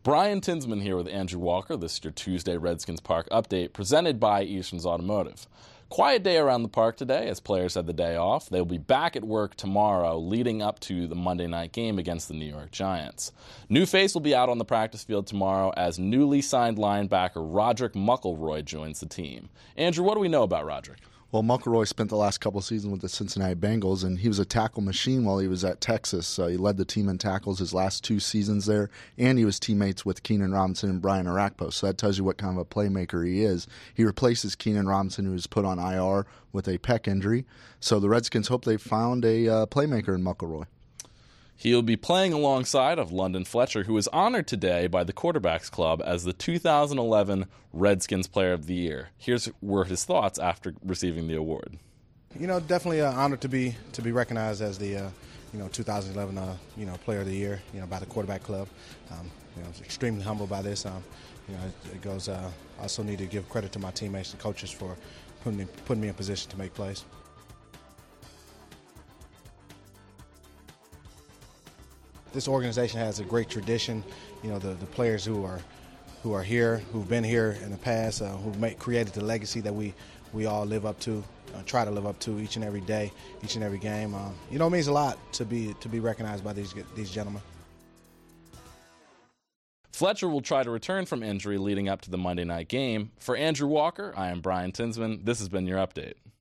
Brian Tinsman here with Andrew Walker. This is your Tuesday Redskins Park update presented by Easton's Automotive. Quiet day around the park today as players had the day off. They'll be back at work tomorrow leading up to the Monday night game against the New York Giants. New face will be out on the practice field tomorrow as newly signed linebacker Roderick McElroy joins the team. Andrew, what do we know about Roderick? Well, McElroy spent the last couple of seasons with the Cincinnati Bengals, and he was a tackle machine while he was at Texas. He led the team in tackles his last 2 seasons there, and he was teammates with Keenan Robinson and Brian Orakpo. So that tells you what kind of a playmaker he is. He replaces Keenan Robinson, who was put on IR with a pec injury. So the Redskins hope they found a playmaker in McElroy. He'll be playing alongside of London Fletcher, who was honored today by the Quarterbacks Club as the 2011 Redskins Player of the Year. Here's were his thoughts after receiving the award. Definitely an honor to be recognized as the 2011 Player of the Year by the Quarterback Club. Extremely humbled by this. It goes. I also need to give credit to my teammates and coaches for putting me in position to make plays. This organization has a great tradition. The players who are here, who've been here in the past, who've created the legacy that we all live up to, try to live up to each and every day, each and every game. It means a lot to be recognized by these gentlemen. Fletcher will try to return from injury leading up to the Monday night game. For Andrew Walker, I am Brian Tinsman. This has been your update.